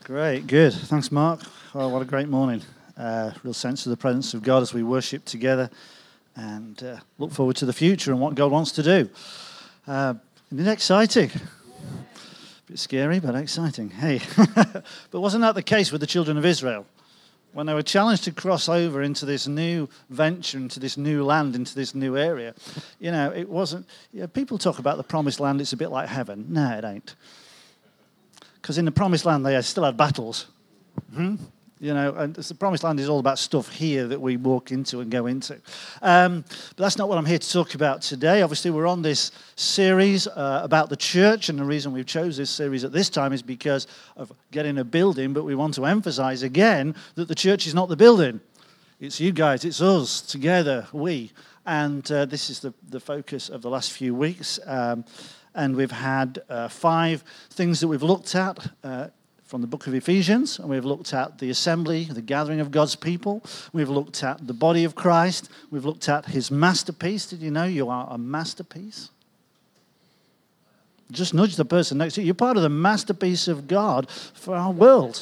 Great, good. Thanks, Mark. Oh, what a great morning. Real sense of the presence of God as we worship together and look forward to the future and what God wants to do. Isn't it exciting? A bit scary, but exciting. Hey, but wasn't that the case with the children of Israel? When they were challenged to cross over into this new venture, into this new land, into this new area, it wasn't, people talk about the promised land, it's a bit like heaven. No, it ain't. Because in the promised land, they still had battles. And the promised land is all about stuff here that we walk into and go into. But that's not what I'm here to talk about today. Obviously, we're on this series about the church, and the reason we've chose this series at this time is because of getting a building, but we want to emphasize again that the church is not the building. It's you guys, it's us, together, we. And this is the focus of the last few weeks. And we've had 5 things that we've looked at from the book of Ephesians, and we've looked at the assembly, the gathering of God's people. We've looked at the body of Christ. We've looked at his masterpiece. Did you know you are a masterpiece? Just nudge the person next to you. You're part of the masterpiece of God for our world.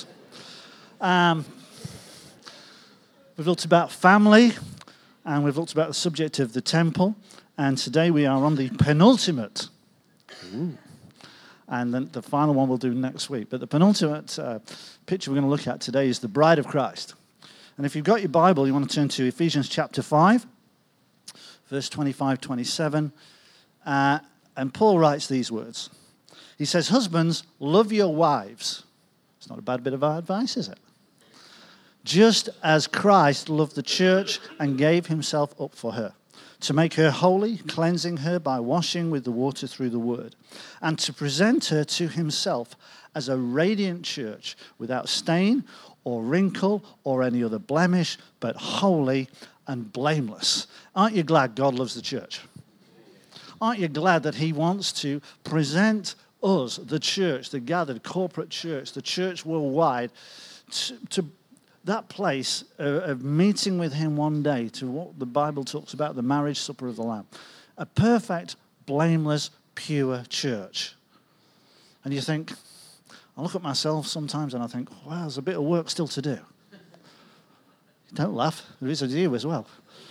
We've looked about family, and we've looked about the subject of the temple. And today we are on the penultimate. Ooh. And then the final one we'll do next week. But the penultimate picture we're going to look at today is the bride of Christ. And if you've got your Bible, you want to turn to Ephesians chapter 5, verse 25-27. And Paul writes these words. He says, "Husbands, love your wives." It's not a bad bit of advice, is it? "Just as Christ loved the church and gave himself up for her, to make her holy, cleansing her by washing with the water through the word, and to present her to himself as a radiant church without stain or wrinkle or any other blemish, but holy and blameless." Aren't you glad God loves the church? Aren't you glad that he wants to present us, the church, the gathered corporate church, the church worldwide, to that place of meeting with him one day, to what the Bible talks about, the marriage supper of the Lamb. A perfect, blameless, pure church. And you think, I look at myself sometimes and I think, wow, there's a bit of work still to do. Don't laugh, there is a you as well.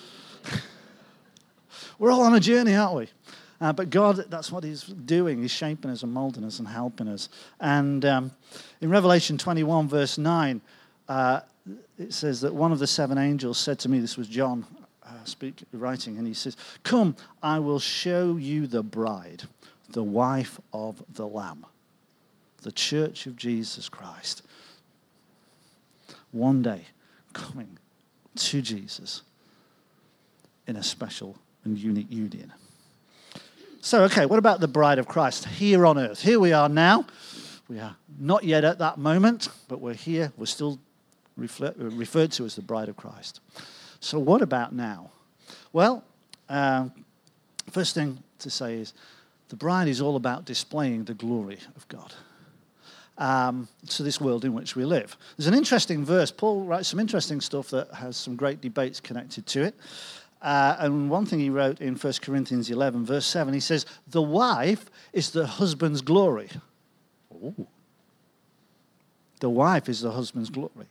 We're all on a journey, aren't we? But God, that's what he's doing. He's shaping us and molding us and helping us. And in Revelation 21, verse 9, it says that one of the 7 angels said to me, this was John writing, and he says, "Come, I will show you the bride, the wife of the Lamb, the church of Jesus Christ." One day, coming to Jesus in a special and unique union. So, okay, what about the bride of Christ here on earth? Here we are now. We are not yet at that moment, but we're here. We're still referred to as the bride of Christ. So what about now? Well, first thing to say is the bride is all about displaying the glory of God to this world in which we live. There's an interesting verse. Paul writes some interesting stuff that has some great debates connected to it. And one thing he wrote in 1 Corinthians 11, verse 7, he says, "The wife is the husband's glory." Ooh. The wife is the husband's glory.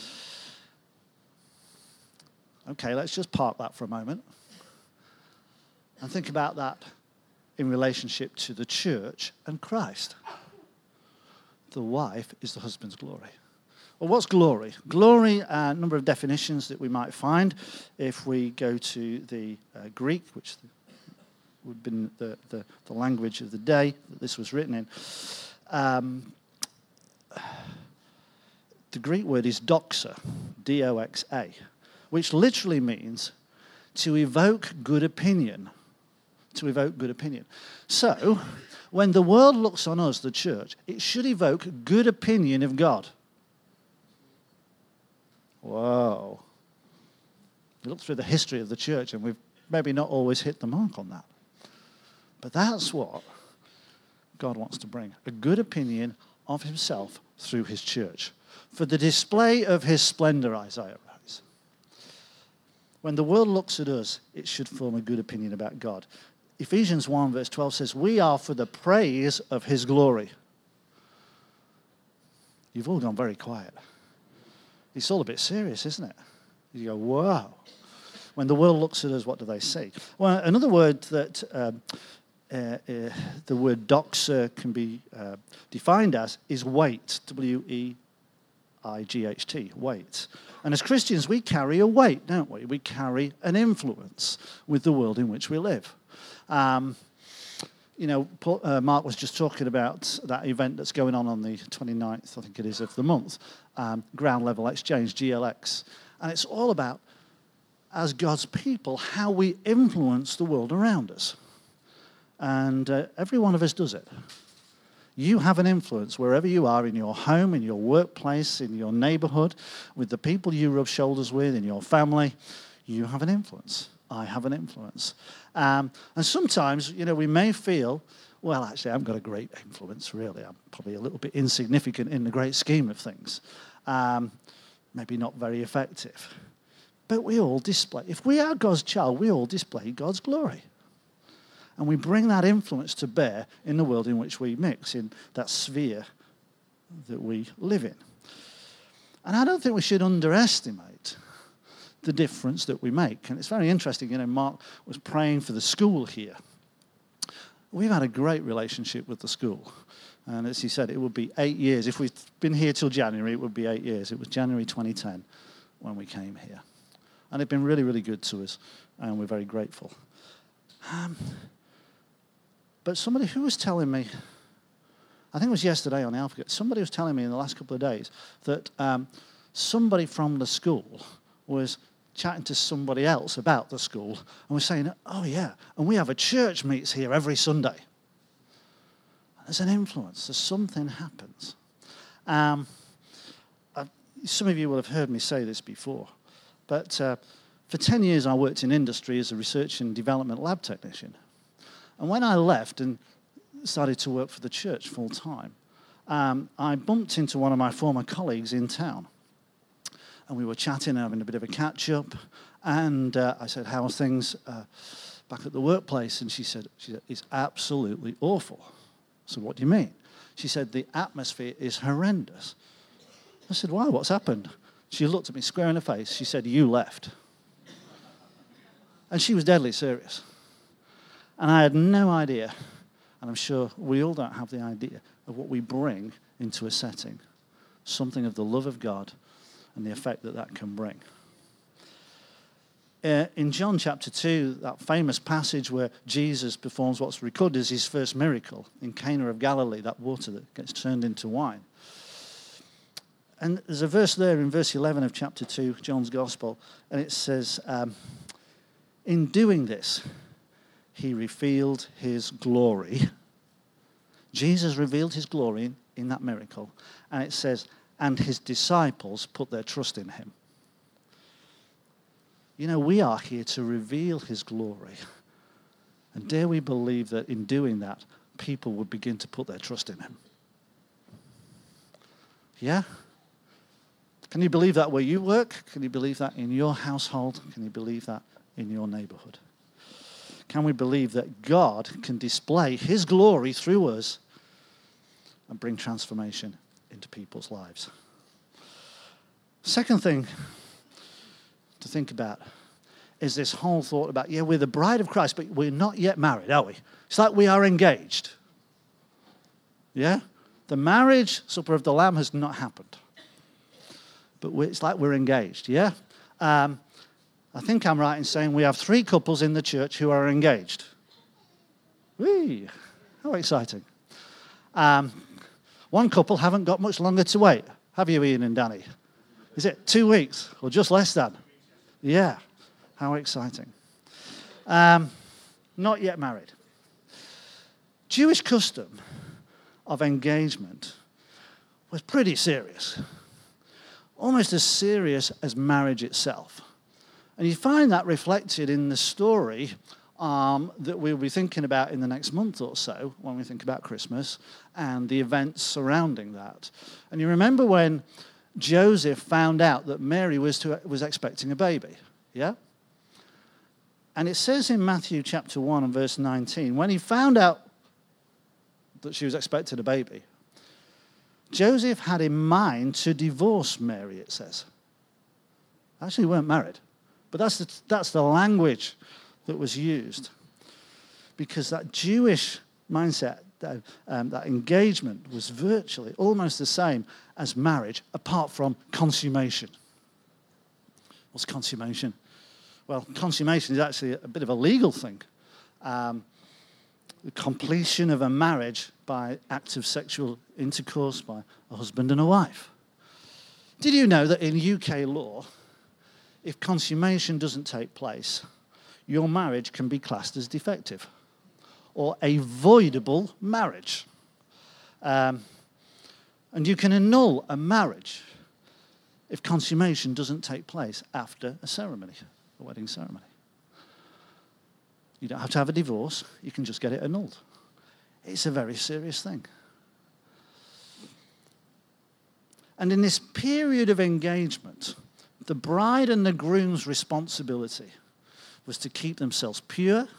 Okay, let's just park that for a moment and think about that in relationship to the church and Christ. The wife is the husband's glory. Well, what's glory? Glory, a number of definitions that we might find if we go to the Greek, which would have been the language of the day that this was written in. The Greek word is doxa, D-O-X-A, which literally means to evoke good opinion. To evoke good opinion. So, when the world looks on us, the church, it should evoke good opinion of God. Whoa. We look through the history of the church and we've maybe not always hit the mark on that. But that's what God wants to bring. A good opinion of himself through his church. For the display of his splendor, Isaiah writes. When the world looks at us, it should form a good opinion about God. Ephesians 1 verse 12 says, "We are for the praise of his glory." you've all gone very quiet. It's all a bit serious, isn't it? You go, whoa. When the world looks at us, what do they see? Well, another word that the word doxa can be defined as is weight, W-E-I-G-H-T, weight. And as Christians, we carry a weight, don't we? We carry an influence with the world in which we live. Mark was just talking about that event that's going on the 29th, I think it is, of the month, Ground Level Exchange, GLX. And it's all about, as God's people, how we influence the world around us. And every one of us does it. You have an influence wherever you are, in your home, in your workplace, in your neighborhood, with the people you rub shoulders with, in your family. You have an influence. I have an influence. And sometimes, we may feel, well, actually, I haven't got a great influence, really. I'm probably a little bit insignificant in the great scheme of things. Maybe not very effective. But we all display, if we are God's child, we all display God's glory. And we bring that influence to bear in the world in which we mix, in that sphere that we live in. And I don't think we should underestimate the difference that we make. And it's very interesting, Mark was praying for the school here. We've had a great relationship with the school. And as he said, it would be 8 years. If we'd been here till January, it would be 8 years. It was January 2010 when we came here. And they've been really, really good to us, and we're very grateful. But somebody who was telling me, I think it was yesterday on Alpha, somebody was telling me in the last couple of days that somebody from the school was chatting to somebody else about the school and was saying, oh yeah, and we have a church meets here every Sunday. There's an influence, there's something happens. Some of you will have heard me say this before, but for 10 years I worked in industry as a research and development lab technician. And when I left and started to work for the church full time, I bumped into one of my former colleagues in town. And we were chatting, having a bit of a catch-up. And I said, how are things back at the workplace? And she said, it's absolutely awful. So what do you mean? She said, the atmosphere is horrendous. I said, why? What's happened? She looked at me square in the face. She said, you left. And she was deadly serious. And I had no idea, and I'm sure we all don't have the idea, of what we bring into a setting. Something of the love of God and the effect that that can bring. In John chapter 2, that famous passage where Jesus performs what's recorded as his first miracle in Cana of Galilee, that water that gets turned into wine. And there's a verse there in verse 11 of chapter 2, John's Gospel, and it says, in doing this, he revealed his glory. Jesus revealed his glory in that miracle. And it says, and his disciples put their trust in him. We are here to reveal his glory. And dare we believe that in doing that, people would begin to put their trust in him. Yeah? Can you believe that where you work? Can you believe that in your household? Can you believe that in your neighborhood? Can we believe that God can display his glory through us and bring transformation into people's lives? Second thing to think about is this whole thought about, we're the bride of Christ, but we're not yet married, are we? It's like we are engaged. Yeah? The marriage supper of the Lamb has not happened. But it's like we're engaged, yeah? I think I'm right in saying we have 3 couples in the church who are engaged. Whee! How exciting. One couple haven't got much longer to wait. Have you, Ian and Danny? Is it 2 weeks or just less than? Yeah. How exciting. Not yet married. Jewish custom of engagement was pretty serious. Almost as serious as marriage itself. And you find that reflected in the story that we'll be thinking about in the next month or so when we think about Christmas and the events surrounding that. And you remember when Joseph found out that Mary was expecting a baby, yeah? And it says in Matthew chapter 1 and verse 19, when he found out that she was expecting a baby, Joseph had in mind to divorce Mary, it says. Actually, they weren't married. But that's the language that was used. Because that Jewish mindset, that engagement was virtually almost the same as marriage, apart from consummation. What's consummation? Well, consummation is actually a bit of a legal thing. The completion of a marriage by act of sexual intercourse by a husband and a wife. Did you know that in UK law, if consummation doesn't take place, your marriage can be classed as defective or a voidable marriage? And you can annul a marriage if consummation doesn't take place after a ceremony, a wedding ceremony. You don't have to have a divorce. You can just get it annulled. It's a very serious thing. And in this period of engagement, the bride and the groom's responsibility was to keep themselves pure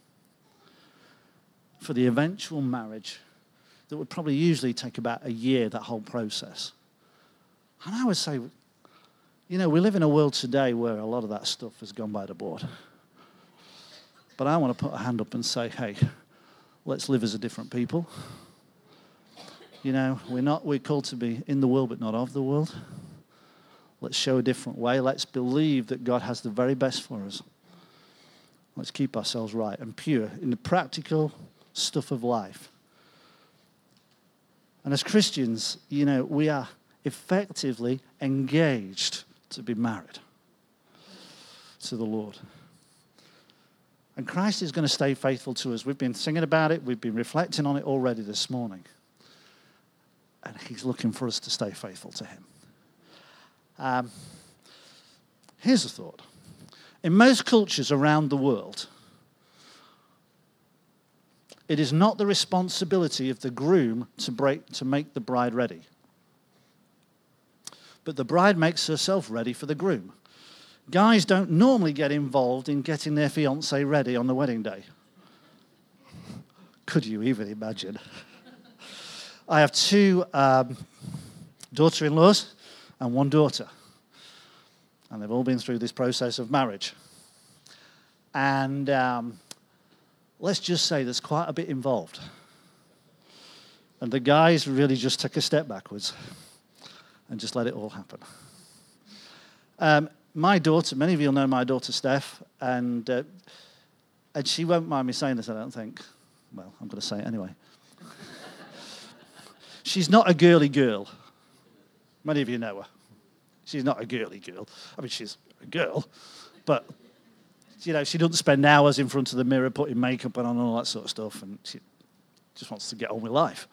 for the eventual marriage that would probably usually take about a year, that whole process. And I would say, we live in a world today where a lot of that stuff has gone by the board. But I want to put a hand up and say, hey, let's live as a different people. We're called to be in the world but not of the world. Let's show a different way. Let's believe that God has the very best for us. Let's keep ourselves right and pure in the practical stuff of life. And as Christians, we are effectively engaged to be married to the Lord. And Christ is going to stay faithful to us. We've been singing about it. We've been reflecting on it already this morning. And he's looking for us to stay faithful to him. Here's a thought. In most cultures around the world, it is not the responsibility of the groom to make the bride ready. But the bride makes herself ready for the groom. Guys don't normally get involved in getting their fiancé ready on the wedding day. Could you even imagine? I have two daughter-in-laws and one daughter. And they've all been through this process of marriage. And let's just say there's quite a bit involved. And the guys really just took a step backwards and just let it all happen. My daughter, many of you will know my daughter Steph, and she won't mind me saying this, I don't think. Well, I'm going to say it anyway. She's not a girly girl. Many of you know her. She's not a girly girl. I mean, she's a girl, but she doesn't spend hours in front of the mirror putting makeup on and all that sort of stuff, and she just wants to get on with life.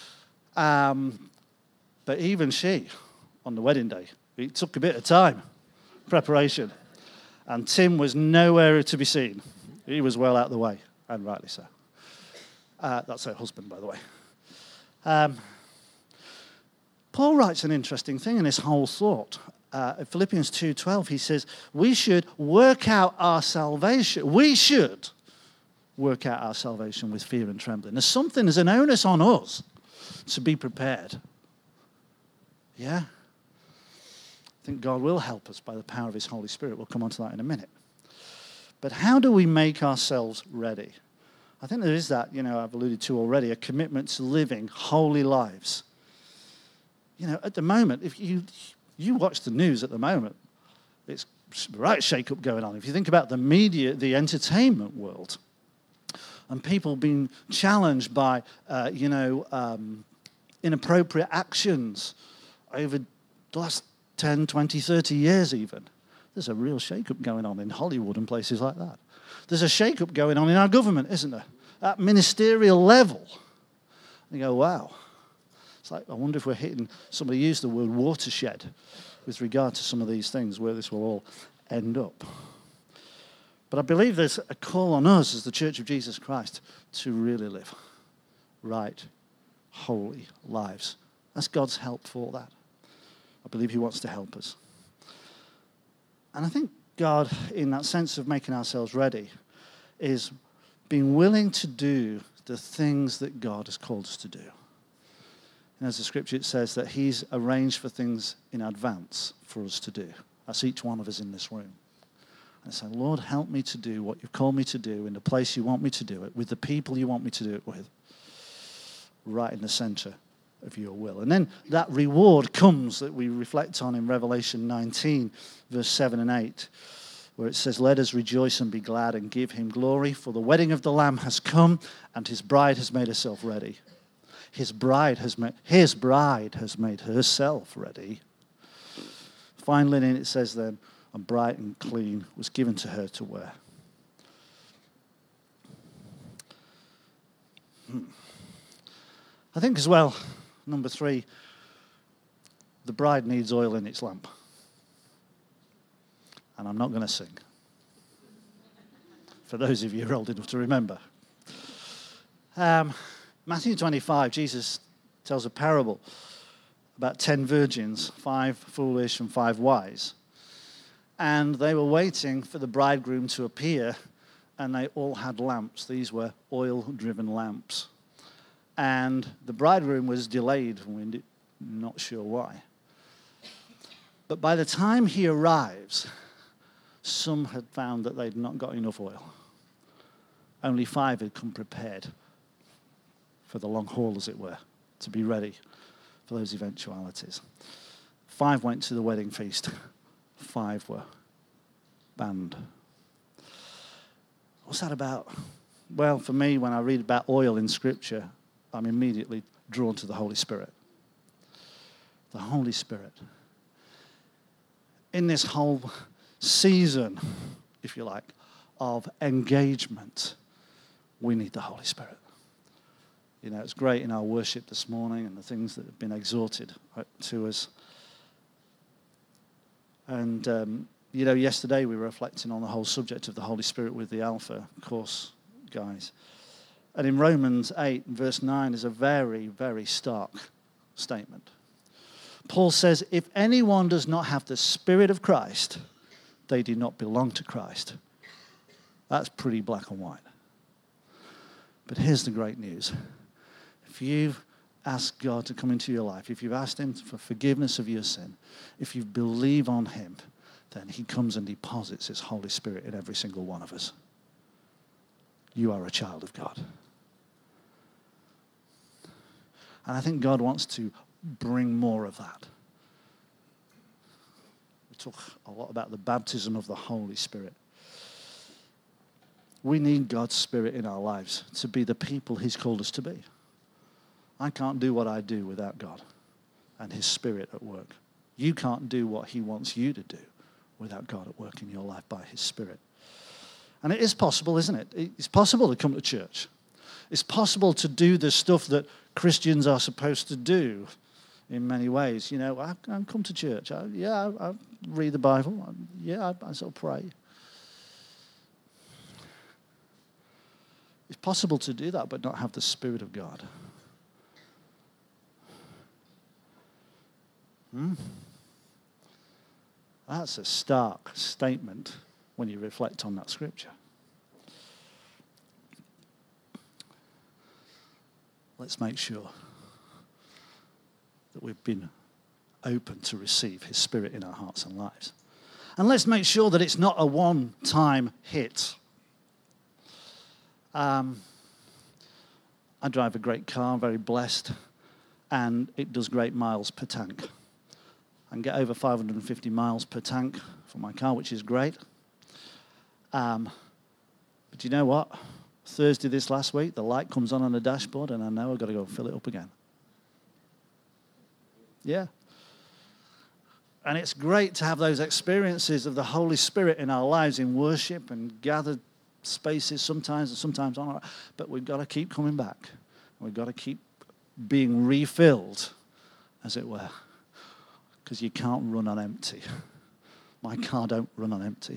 But even she, on the wedding day, it took a bit of time, preparation, and Tim was nowhere to be seen. He was well out of the way, and rightly so. That's her husband, by the way. Paul writes an interesting thing in this whole thought. Philippians 2:12, he says, we should work out our salvation. We should work out our salvation with fear and trembling. There's an onus on us to be prepared. Yeah? I think God will help us by the power of his Holy Spirit. We'll come on to that in a minute. But how do we make ourselves ready? I think there is that, I've alluded to already, a commitment to living holy lives. At the moment, if you watch the news at the moment, it's right shake-up going on. If you think about the media, the entertainment world, and people being challenged by, inappropriate actions over the last 10, 20, 30 years even, there's a real shake-up going on in Hollywood and places like that. There's a shake-up going on in our government, isn't there? At ministerial level. And you go, wow. It's like, I wonder if we're hitting, somebody used the word watershed with regard to some of these things, where this will all end up. But I believe there's a call on us as the Church of Jesus Christ to really live right, holy lives. That's God's help for that. I believe he wants to help us. And I think God, in that sense of making ourselves ready, is being willing to do the things that God has called us to do. And as the scripture it says that he's arranged for things in advance for us to do. That's each one of us in this room. And say, Lord, help me to do what you've called me to do in the place you want me to do it, with the people you want me to do it with, right in the center of your will. And then that reward comes that we reflect on in Revelation 19, verse 7 and 8, where it says, let us rejoice and be glad and give him glory, for the wedding of the Lamb has come, and his bride has made herself ready. His bride has made herself ready. Fine linen, it says then, and bright and clean, was given to her to wear. I think as well, number 3, the bride needs oil in its lamp. And I'm not going to sing. For those of you who are old enough to remember. Matthew 25, Jesus tells a parable about 10 virgins, 5 foolish and 5 wise. And they were waiting for the bridegroom to appear, and they all had lamps. These were oil-driven lamps. And the bridegroom was delayed, we're not sure why. But by the time he arrives, some had found that they'd not got enough oil. Only 5 had come prepared for the long haul, as it were, to be ready for those eventualities. 5 went to the wedding feast. 5 were banned. What's that about? Well, for me, when I read about oil in Scripture, I'm immediately drawn to the Holy Spirit. The Holy Spirit. In this whole season, if you like, of engagement, we need the Holy Spirit. You know, it's great in our worship this morning and the things that have been exhorted to us. And, you know, yesterday we were reflecting on the whole subject of the Holy Spirit with the Alpha course guys. And in Romans 8, verse 9, is a very, very stark statement. Paul says, if anyone does not have the Spirit of Christ, they do not belong to Christ. That's pretty black and white. But here's the great news. If you've asked God to come into your life, if you've asked him for forgiveness of your sin, if you believe on him, then he comes and deposits his Holy Spirit in every single one of us. You are a child of God. And I think God wants to bring more of that. We talk a lot about the baptism of the Holy Spirit. We need God's Spirit in our lives to be the people he's called us to be. I can't do what I do without God and his Spirit at work. You can't do what he wants you to do without God at work in your life by his Spirit. And it is possible, isn't it? It's possible to come to church. It's possible to do the stuff that Christians are supposed to do in many ways. You know, I come to church. I read the Bible. I sort of pray. It's possible to do that but not have the Spirit of God. That's a stark statement when you reflect on that scripture. Let's make sure that we've been open to receive his Spirit in our hearts and lives. And let's make sure that it's not a one-time hit. I drive a great car, very blessed, and it does great miles per tank. I can get over 550 miles per tank for my car, which is great. But you know what? Thursday this last week, the light comes on the dashboard, and I know I've got to go and fill it up again. Yeah. And it's great to have those experiences of the Holy Spirit in our lives in worship and gathered spaces sometimes and sometimes on. But we've got to keep coming back. We've got to keep being refilled, as it were. Because you can't run on empty. My car don't run on empty.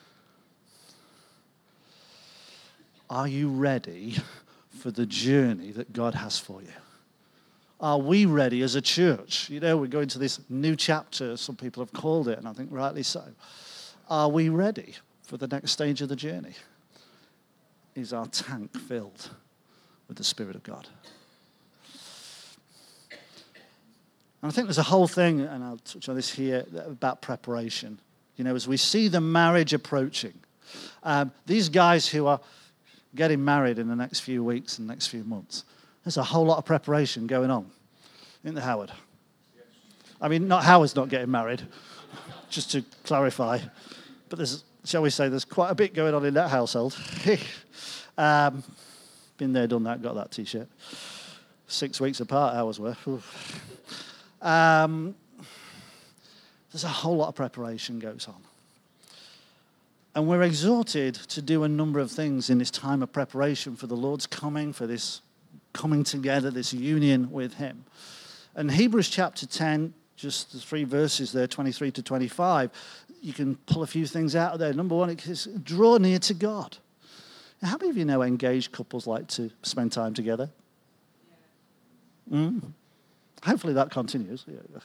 Are you ready for the journey that God has for you? Are we ready as a church? You know, we're going to this new chapter, some people have called it, and I think rightly so. Are we ready for the next stage of the journey? Is our tank filled with the Spirit of God? And I think there's a whole thing, and I'll touch on this here, about preparation. As we see the marriage approaching, these guys who are getting married in the next few weeks and next few months, there's a whole lot of preparation going on. Isn't there, Howard? Yes. I mean, not Howard's not getting married, just to clarify. But there's quite a bit going on in that household. Been there, done that, got that T-shirt. 6 weeks apart, hours worth. There's a whole lot of preparation goes on. And we're exhorted to do a number of things in this time of preparation for the Lord's coming, for this coming together, this union with him. And Hebrews chapter 10, just the 3 verses there, 23 to 25, you can pull a few things out of there. Number one, it says, draw near to God. Now, how many of you know engaged couples like to spend time together? Hopefully that continues. Yeah.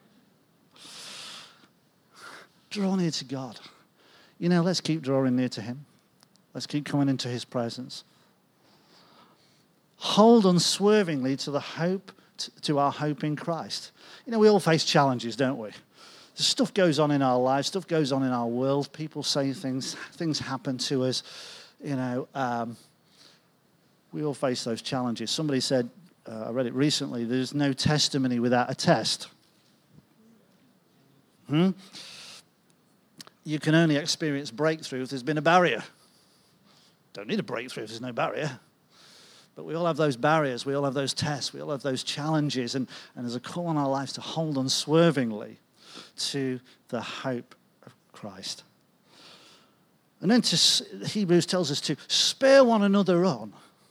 Draw near to God. Let's keep drawing near to him. Let's keep coming into his presence. Hold unswervingly to the hope, to our hope in Christ. We all face challenges, don't we? Stuff goes on in our lives, stuff goes on in our world. People say things happen to us. We all face those challenges. Somebody said, I read it recently, there's no testimony without a test. You can only experience breakthrough if there's been a barrier. Don't need a breakthrough if there's no barrier. But we all have those barriers, we all have those tests, we all have those challenges, and there's a call on our lives to hold unswervingly to the hope of Christ. And then Hebrews tells us to spur one another on.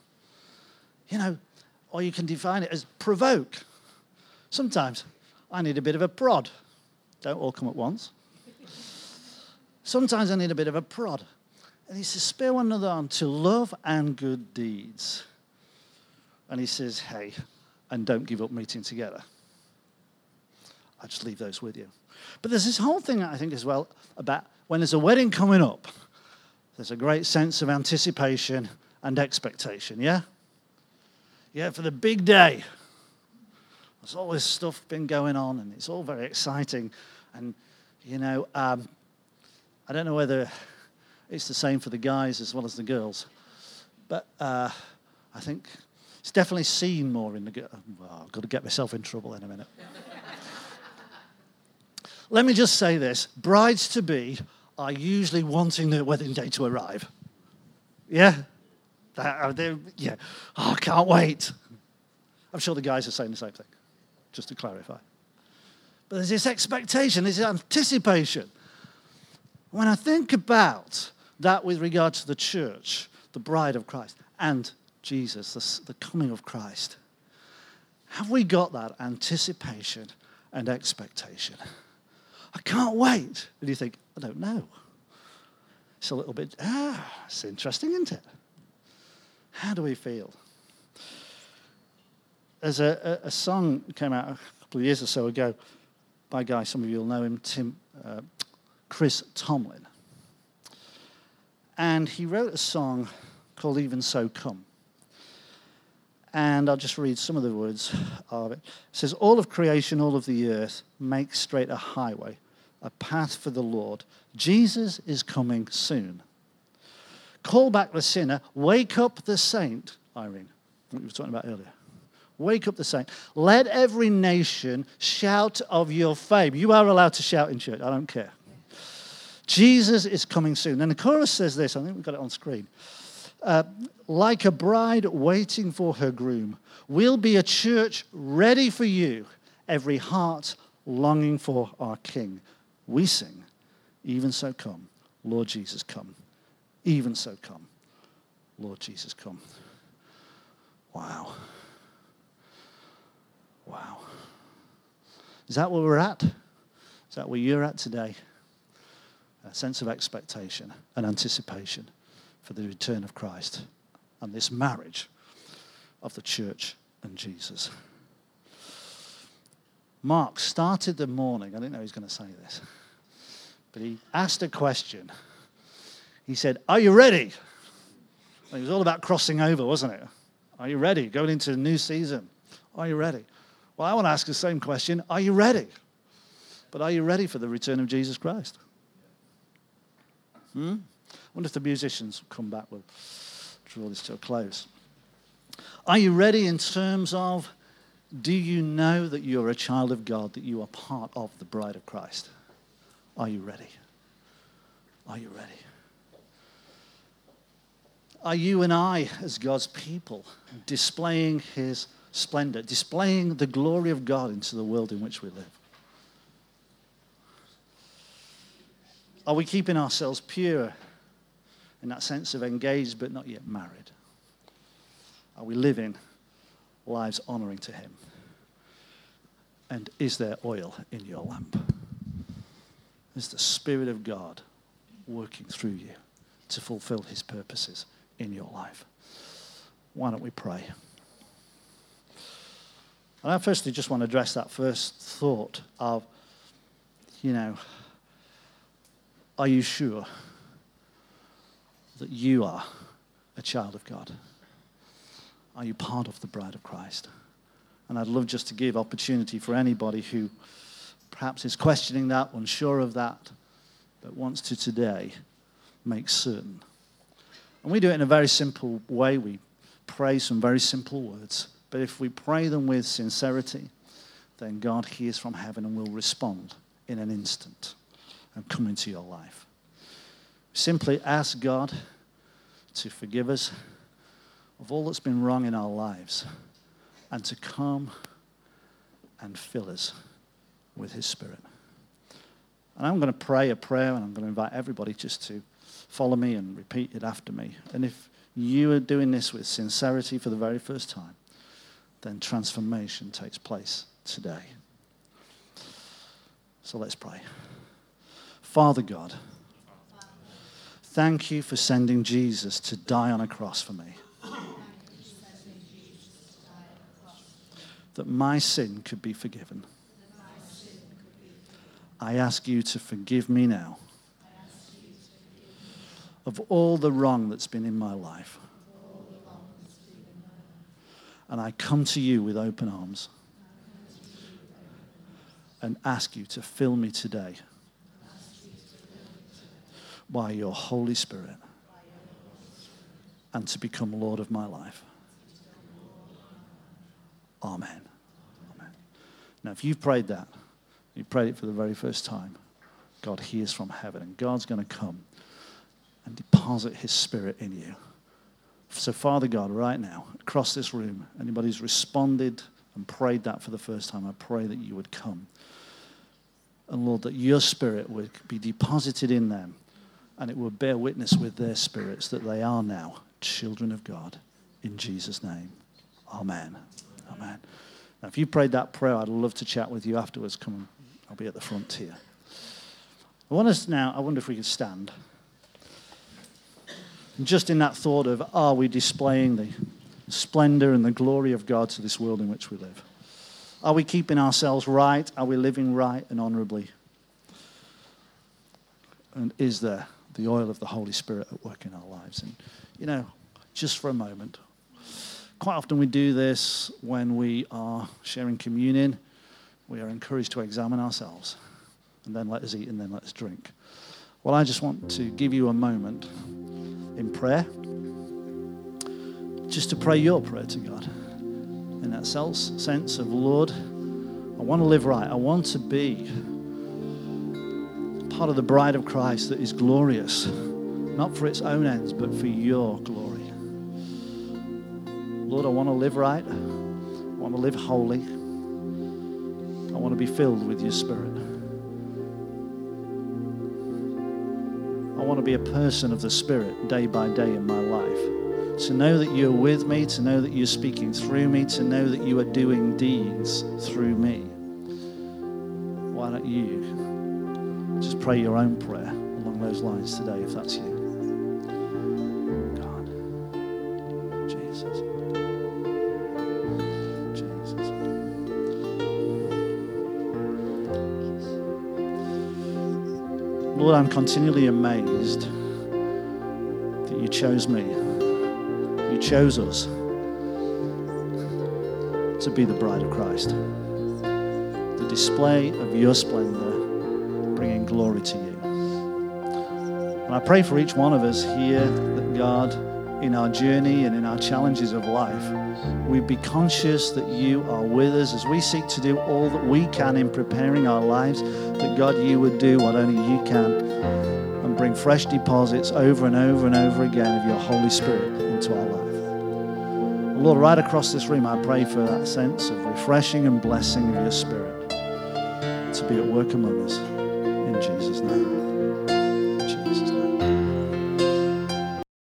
Or you can define it as provoke. Sometimes I need a bit of a prod. Don't all come at once. Sometimes I need a bit of a prod. And he says, spur one another on to love and good deeds. And he says, hey, and don't give up meeting together. I'll just leave those with you. But there's this whole thing, I think, as well, about when there's a wedding coming up, there's a great sense of anticipation and expectation, yeah? Yeah, for the big day. There's all this stuff been going on, and it's all very exciting. And, I don't know whether it's the same for the guys as well as the girls, but I think it's definitely seen more in the girls. Well, I've got to get myself in trouble in a minute. Let me just say this. Brides-to-be are usually wanting their wedding day to arrive. Yeah? Yeah. Oh, I can't wait. I'm sure the guys are saying the same thing, just to clarify. But there's this expectation, this anticipation. When I think about that with regard to the church, the bride of Christ, and Jesus, the coming of Christ, have we got that anticipation and expectation? I can't wait. And you think, I don't know. It's a little bit, it's interesting, isn't it? How do we feel? There's a song that came out a couple of years or so ago by a guy, some of you will know him, Chris Tomlin. And he wrote a song called Even So Come. And I'll just read some of the words of it. It says, all of creation, all of the earth, make straight a highway, a path for the Lord. Jesus is coming soon. Call back the sinner, wake up the saint. Irene, what you were talking about earlier. Wake up the saint. Let every nation shout of your fame. You are allowed to shout in church, I don't care. Jesus is coming soon. And the chorus says this, I think we've got it on screen. Like a bride waiting for her groom, we'll be a church ready for you, every heart longing for our King. We sing, even so come, Lord Jesus, come. Even so come, Lord Jesus, come. Wow. Wow. Is that where we're at? Is that where you're at today? A sense of expectation and anticipation for the return of Christ and this marriage of the church and Jesus. Mark started the morning, I didn't know he was going to say this, but he asked a question. He said, are you ready? It was all about crossing over, wasn't it? Are you ready? Going into a new season. Are you ready? Well, I want to ask the same question. Are you ready? But are you ready for the return of Jesus Christ? I wonder if the musicians will come back. We'll draw this to a close. Are you ready in terms of, do you know that you're a child of God, that you are part of the bride of Christ? Are you ready? Are you ready? Are you and I, as God's people, displaying his splendor, displaying the glory of God into the world in which we live? Are we keeping ourselves pure in that sense of engaged but not yet married? Are we living lives honoring to him? And is there oil in your lamp? Is the Spirit of God working through you to fulfill his purposes in your life? Why don't we pray? And I firstly just want to address that first thought of, are you sure that you are a child of God? Are you part of the bride of Christ? And I'd love just to give opportunity for anybody who perhaps is questioning that, unsure of that, but wants to today make certain. And we do it in a very simple way. We pray some very simple words. But if we pray them with sincerity, then God hears from heaven and will respond in an instant and come into your life. Simply ask God to forgive us of all that's been wrong in our lives and to come and fill us with his Spirit. And I'm going to pray a prayer, and I'm going to invite everybody just to follow me and repeat it after me. And if you are doing this with sincerity for the very first time, then transformation takes place today. So let's pray. Father God, thank you for sending Jesus to die on a cross for me, that my sin could be forgiven. I ask you to forgive me now of all the wrong that's been in my life. And I come to you with open arms and ask you to fill me today by your Holy Spirit and to become Lord of my life. Amen. Amen. Now, if you've prayed that, you prayed it for the very first time, God hears from heaven, and God's going to come and deposit his Spirit in you. So, Father God, right now, across this room, anybody who's responded and prayed that for the first time, I pray that you would come. And Lord, that your Spirit would be deposited in them, and it will bear witness with their spirits that they are now children of God. In Jesus' name, amen. Amen. Now, if you prayed that prayer, I'd love to chat with you afterwards. Come on, I'll be at the front here. I wonder if we could stand. And just in that thought of, are we displaying the splendor and the glory of God to this world in which we live? Are we keeping ourselves right? Are we living right and honorably? And is there the oil of the Holy Spirit at work in our lives? And, just for a moment, quite often we do this when we are sharing communion. We are encouraged to examine ourselves, and then let us eat, and then let us drink. Well, I just want to give you a moment in prayer, just to pray your prayer to God in that sense of, Lord, I want to live right. I want to be part of the bride of Christ that is glorious, not for its own ends, but for your glory. Lord, I want to live right. I want to live holy. I want to be filled with your Spirit. I want to be a person of the Spirit day by day in my life. To know that you're with me, to know that you're speaking through me, to know that you are doing deeds through me. Why don't you just pray your own prayer along those lines today, if that's you. God, Jesus. Jesus. Lord, I'm continually amazed that you chose me. You chose us to be the bride of Christ. the display of your splendor, bringing glory to you. And I pray for each one of us here that God, in our journey and in our challenges of life, we'd be conscious that you are with us as we seek to do all that we can in preparing our lives, that God, you would do what only you can and bring fresh deposits over and over and over again of your Holy Spirit into our life. Lord, right across this room, I pray for that sense of refreshing and blessing of your Spirit to be at work among us. In Jesus' name.